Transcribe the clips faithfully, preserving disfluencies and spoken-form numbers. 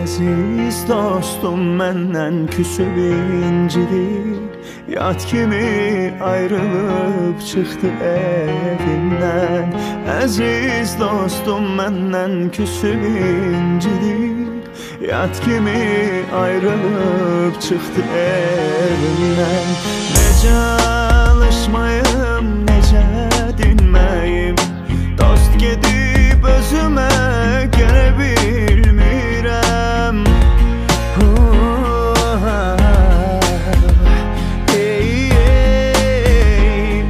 Əziz dostum məndən küsüb incidir, yad kimi ayrılıb çıxdı evimdən. Əziz dostum məndən küsüb incidir, yad kimi ayrılıb çıxdı evimdən. Necə alışmayım, necə dinməyim, dost gedib özümə gələ bilmirəm. Ey, ey,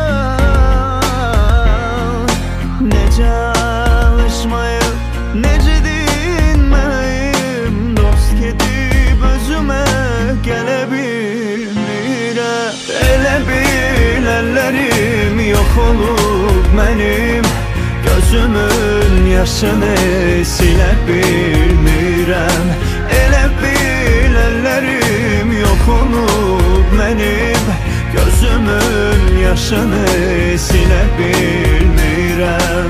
oh. Necə alışmayım, necə dinməyim, dost gedib özümə gələ bilmirəm. Elə bil əllərim yox olub mənim, gözümün yaşını silə bilmirəm. Elə bil əllərim yox olub mənim, gözümün yaşını silə bilmirəm.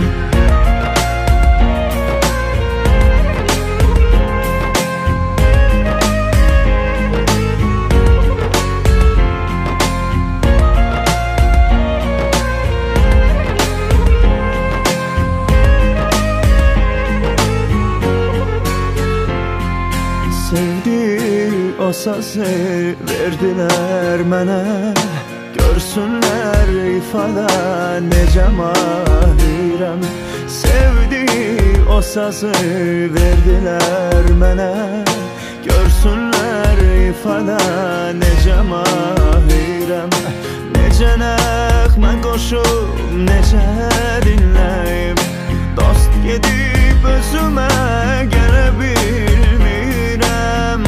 Sevdi o sazı verdilər mənə, görsünlər ifada necə mahirəm. Sevdi o sazı verdilər mənə, görsünlər ifada necə mahirəm. Necə nəğmə qoşub, necə dinləyim, dost gedib özümə gələ bilmirəm.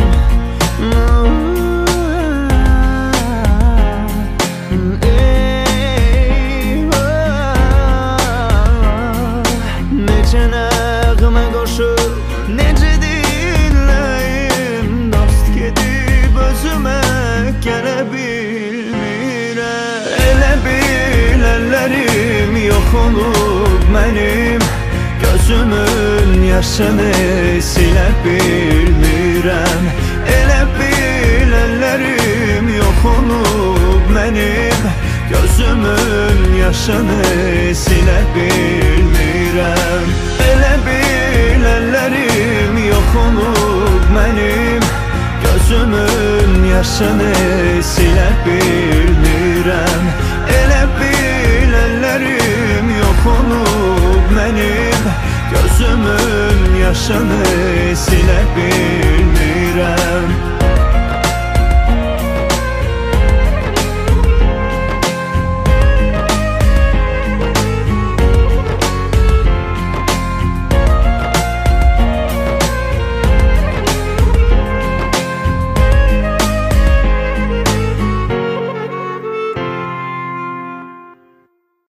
Necə nəğmə qoşub, necə dinləyim, dost gedib özümə gələ bilmirəm. Elə bil əllərim yox olub mənim, gözümün yaşını silə bilmirəm. Elə bil əllərim yox olub mənim, gözümün yaşını silə bilmirəm. Elə bil əllərim yox olub mənim, gözümün yaşını silə bilmirəm. Elə bil əllərim yox olub mənim, gözümün yaşını silə bilmirəm.